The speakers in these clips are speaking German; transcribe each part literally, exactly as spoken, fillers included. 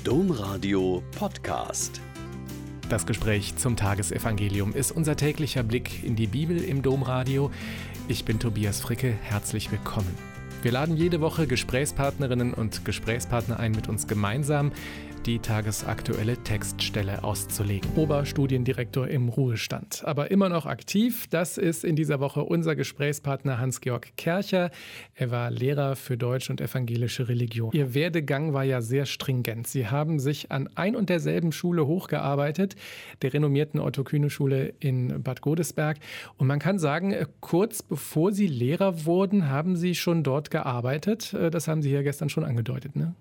Domradio Podcast. Das Gespräch zum Tagesevangelium ist unser täglicher Blick in die Bibel im Domradio. Ich bin Tobias Fricke, herzlich willkommen. Wir laden jede Woche Gesprächspartnerinnen und Gesprächspartner ein, mit uns gemeinsam die tagesaktuelle Textstelle auszulegen. Oberstudiendirektor im Ruhestand, aber immer noch aktiv. Das ist in dieser Woche unser Gesprächspartner Hans-Georg Kercher. Er war Lehrer für Deutsch und evangelische Religion. Ihr Werdegang war ja sehr stringent. Sie haben sich an ein und derselben Schule hochgearbeitet, der renommierten Otto-Kühne-Schule in Bad Godesberg. Und man kann sagen, kurz bevor Sie Lehrer wurden, haben Sie schon dort gearbeitet. Das haben Sie ja gestern schon angedeutet, ne?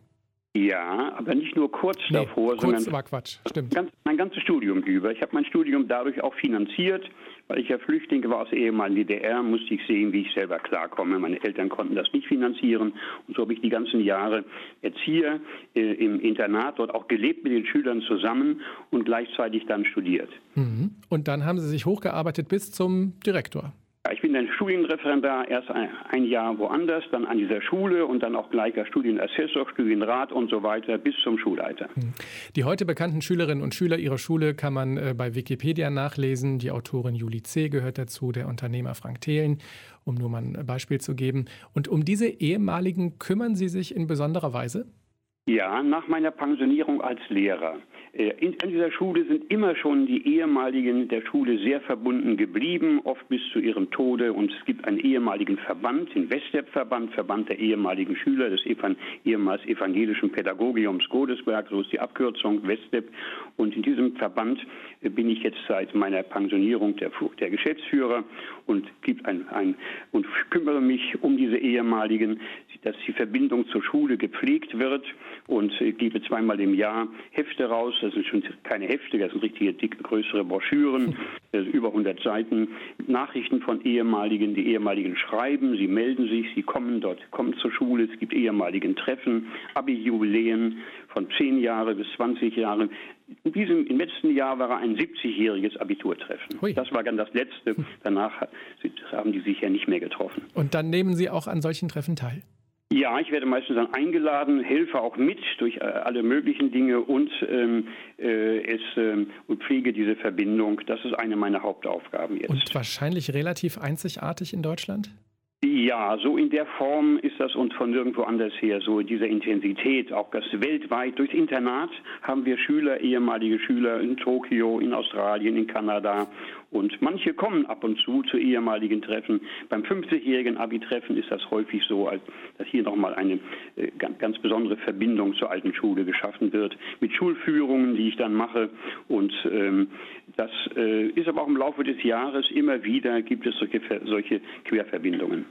Ja, aber nicht nur kurz nee, davor, kurz sondern war Quatsch, stimmt. Ganz, mein ganzes Studium über. Ich habe mein Studium dadurch auch finanziert, weil ich ja Flüchtling war aus der ehemaligen D D R, musste ich sehen, wie ich selber klarkomme. Meine Eltern konnten das nicht finanzieren und so habe ich die ganzen Jahre Erzieher äh, im Internat dort auch gelebt mit den Schülern zusammen und gleichzeitig dann studiert. Mhm. Und dann haben Sie sich hochgearbeitet bis zum Direktor. Ja, ich bin dann Studienreferendar, erst ein, ein Jahr woanders, dann an dieser Schule und dann auch gleich als Studienassessor, Studienrat und so weiter bis zum Schulleiter. Die heute bekannten Schülerinnen und Schüler Ihrer Schule kann man äh, bei Wikipedia nachlesen. Die Autorin Julie C. gehört dazu, der Unternehmer Frank Thelen, um nur mal ein Beispiel zu geben. Und um diese ehemaligen kümmern Sie sich in besonderer Weise? Ja, nach meiner Pensionierung als Lehrer. In dieser Schule sind immer schon die ehemaligen der Schule sehr verbunden geblieben, oft bis zu ihrem Tode. Und es gibt einen ehemaligen Verband, den Westep-Verband, Verband der ehemaligen Schüler des Evan- ehemals evangelischen Pädagogiums Godesberg, so ist die Abkürzung Westep. Und in diesem Verband bin ich jetzt seit meiner Pensionierung der, der Geschäftsführer und, gibt ein, ein, und kümmere mich um diese ehemaligen, dass die Verbindung zur Schule gepflegt wird und gebe zweimal im Jahr Hefte raus. Das sind schon keine Hefte, das sind richtige dicke, größere Broschüren, über hundert Seiten, Nachrichten von ehemaligen, die ehemaligen schreiben, sie melden sich, sie kommen dort, kommen zur Schule, es gibt ehemaligen Treffen, Abi-Jubiläen von zehn Jahre bis zwanzig Jahre. In diesem, im letzten Jahr war ein siebzigjähriges Abiturtreffen. Hui. Das war dann das letzte, danach haben die sich ja nicht mehr getroffen. Und dann nehmen Sie auch an solchen Treffen teil? Ja, ich werde meistens dann eingeladen, helfe auch mit durch äh, alle möglichen Dinge und ähm, äh, es ähm, und pflege diese Verbindung. Das ist eine meiner Hauptaufgaben jetzt. Und wahrscheinlich relativ einzigartig in Deutschland? Ja, so in der Form ist das und von nirgendwo anders her, so dieser Intensität, auch das weltweit. Durchs Internat haben wir Schüler, ehemalige Schüler in Tokio, in Australien, in Kanada und manche kommen ab und zu zu ehemaligen Treffen. Beim fünfzigjährigen Abi-Treffen ist das häufig so, als dass hier nochmal eine äh, ganz, ganz besondere Verbindung zur alten Schule geschaffen wird, mit Schulführungen, die ich dann mache und ähm, das äh, ist aber auch im Laufe des Jahres immer wieder gibt es solche, solche Querverbindungen.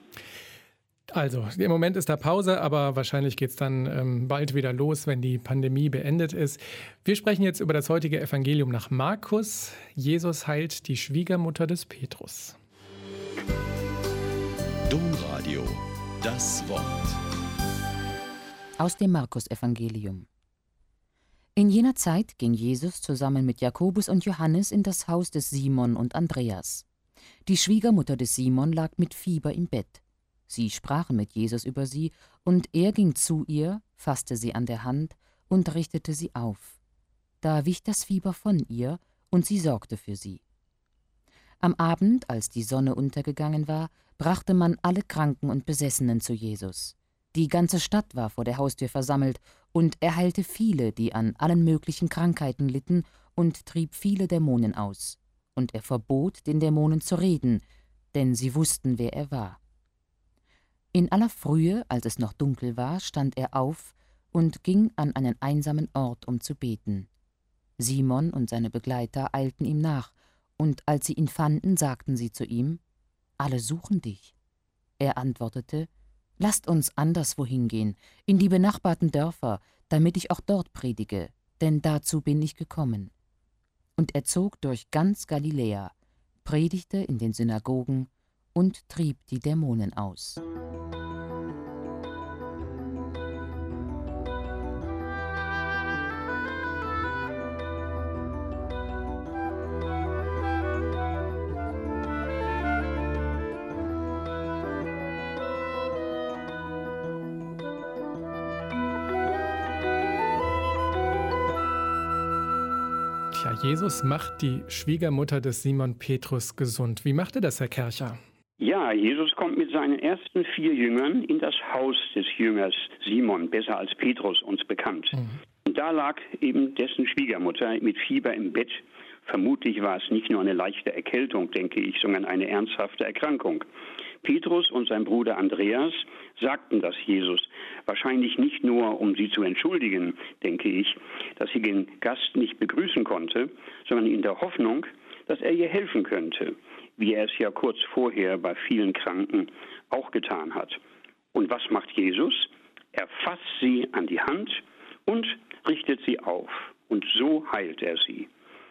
Also, im Moment ist da Pause, aber wahrscheinlich geht es dann ähm, bald wieder los, wenn die Pandemie beendet ist. Wir sprechen jetzt über das heutige Evangelium nach Markus. Jesus heilt die Schwiegermutter des Petrus. Domradio, das Wort. Aus dem Markus-Evangelium. In jener Zeit ging Jesus zusammen mit Jakobus und Johannes in das Haus des Simon und Andreas. Die Schwiegermutter des Simon lag mit Fieber im Bett. Sie sprachen mit Jesus über sie, und er ging zu ihr, fasste sie an der Hand und richtete sie auf. Da wich das Fieber von ihr, und sie sorgte für sie. Am Abend, als die Sonne untergegangen war, brachte man alle Kranken und Besessenen zu Jesus. Die ganze Stadt war vor der Haustür versammelt, und er heilte viele, die an allen möglichen Krankheiten litten, und trieb viele Dämonen aus. Und er verbot, den Dämonen zu reden, denn sie wussten, wer er war. In aller Frühe, als es noch dunkel war, stand er auf und ging an einen einsamen Ort, um zu beten. Simon und seine Begleiter eilten ihm nach, und als sie ihn fanden, sagten sie zu ihm: »Alle suchen dich.« Er antwortete: »Lasst uns anderswo hingehen, in die benachbarten Dörfer, damit ich auch dort predige, denn dazu bin ich gekommen.« Und er zog durch ganz Galiläa, predigte in den Synagogen und trieb die Dämonen aus. Ja, Jesus macht die Schwiegermutter des Simon Petrus gesund. Wie macht er das, Herr Kercher? Ja, Jesus kommt mit seinen ersten vier Jüngern in das Haus des Jüngers Simon, besser als Petrus uns bekannt. Mhm. Und da lag eben dessen Schwiegermutter mit Fieber im Bett. Vermutlich war es nicht nur eine leichte Erkältung, denke ich, sondern eine ernsthafte Erkrankung. Petrus und sein Bruder Andreas sagten das Jesus, wahrscheinlich nicht nur, um sie zu entschuldigen, denke ich, dass sie den Gast nicht begrüßen konnte, sondern in der Hoffnung, dass er ihr helfen könnte, wie er es ja kurz vorher bei vielen Kranken auch getan hat. Und was macht Jesus? Er fasst sie an die Hand und richtet sie auf. Und so heilt er sie.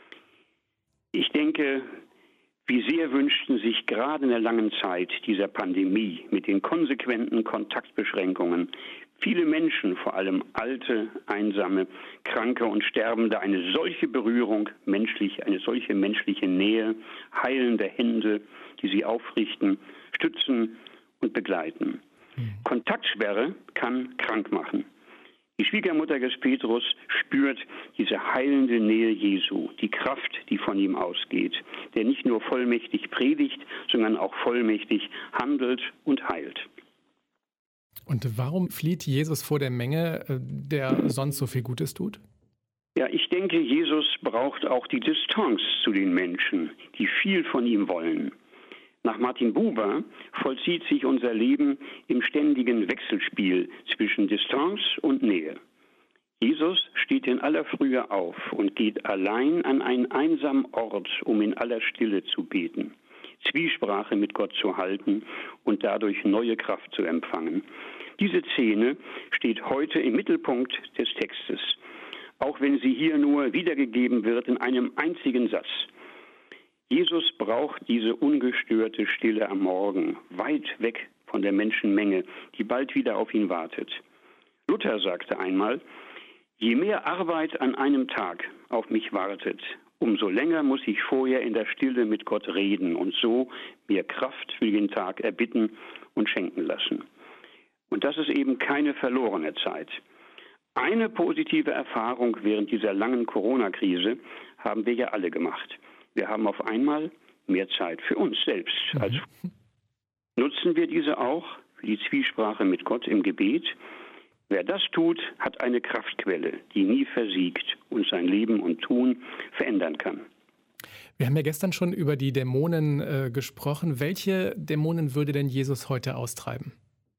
Ich denke, wie sehr wünschten sich gerade in der langen Zeit dieser Pandemie mit den konsequenten Kontaktbeschränkungen viele Menschen, vor allem alte, einsame, Kranke und Sterbende, eine solche Berührung, menschlich, eine solche menschliche Nähe, heilende Hände, die sie aufrichten, stützen und begleiten. Mhm. Kontaktsperre kann krank machen. Die Schwiegermutter des Petrus spürt diese heilende Nähe Jesu, die Kraft, die von ihm ausgeht, der nicht nur vollmächtig predigt, sondern auch vollmächtig handelt und heilt. Und warum flieht Jesus vor der Menge, der sonst so viel Gutes tut? Ja, ich denke, Jesus braucht auch die Distanz zu den Menschen, die viel von ihm wollen. Nach Martin Buber vollzieht sich unser Leben im ständigen Wechselspiel zwischen Distanz und Nähe. Jesus steht in aller Frühe auf und geht allein an einen einsamen Ort, um in aller Stille zu beten, Zwiesprache mit Gott zu halten und dadurch neue Kraft zu empfangen. Diese Szene steht heute im Mittelpunkt des Textes, auch wenn sie hier nur wiedergegeben wird in einem einzigen Satz. Jesus braucht diese ungestörte Stille am Morgen, weit weg von der Menschenmenge, die bald wieder auf ihn wartet. Luther sagte einmal, je mehr Arbeit an einem Tag auf mich wartet, umso länger muss ich vorher in der Stille mit Gott reden und so mir Kraft für den Tag erbitten und schenken lassen. Und das ist eben keine verlorene Zeit. Eine positive Erfahrung während dieser langen Corona-Krise haben wir ja alle gemacht. Wir haben auf einmal mehr Zeit für uns selbst. Mhm. Also nutzen wir diese auch für die Zwiesprache mit Gott im Gebet. Wer das tut, hat eine Kraftquelle, die nie versiegt und sein Leben und Tun verändern kann. Wir haben ja gestern schon über die Dämonen äh, gesprochen. Welche Dämonen würde denn Jesus heute austreiben?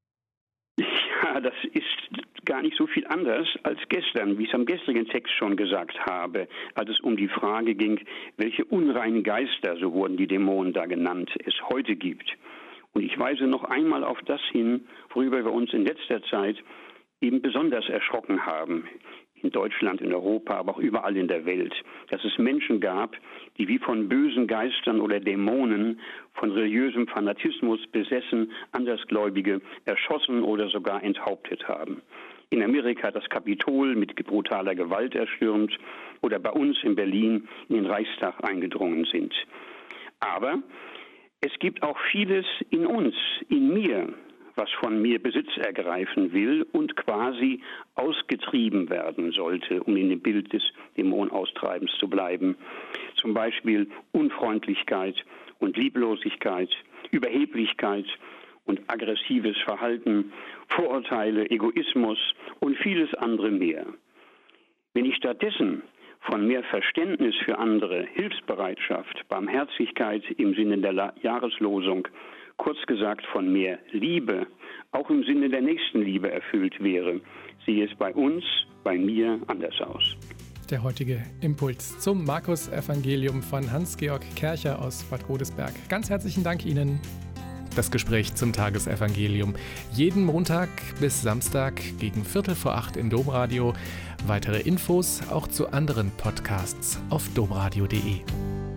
Ja, das ist gar nicht so viel anders als gestern, wie ich es am gestrigen Text schon gesagt habe, als es um die Frage ging, welche unreinen Geister, so wurden die Dämonen da genannt, es heute gibt. Und ich weise noch einmal auf das hin, worüber wir uns in letzter Zeit eben besonders erschrocken haben, in Deutschland, in Europa, aber auch überall in der Welt, dass es Menschen gab, die wie von bösen Geistern oder Dämonen, von religiösem Fanatismus besessen, Andersgläubige erschossen oder sogar enthauptet haben. In Amerika das Kapitol mit brutaler Gewalt erstürmt oder bei uns in Berlin in den Reichstag eingedrungen sind. Aber es gibt auch vieles in uns, in mir, was von mir Besitz ergreifen will und quasi ausgetrieben werden sollte, um in dem Bild des Dämonenaustreibens zu bleiben. Zum Beispiel Unfreundlichkeit und Lieblosigkeit, Überheblichkeit und aggressives Verhalten, Vorurteile, Egoismus und vieles andere mehr. Wenn ich stattdessen von mehr Verständnis für andere, Hilfsbereitschaft, Barmherzigkeit im Sinne der Jahreslosung, kurz gesagt von mehr Liebe, auch im Sinne der Nächstenliebe erfüllt wäre, sehe es bei uns, bei mir anders aus. Der heutige Impuls zum Markus-Evangelium von Hans-Georg Kercher aus Bad Godesberg. Ganz herzlichen Dank Ihnen. Das Gespräch zum Tagesevangelium. Jeden Montag bis Samstag gegen Viertel vor acht im Domradio. Weitere Infos auch zu anderen Podcasts auf domradio punkt de.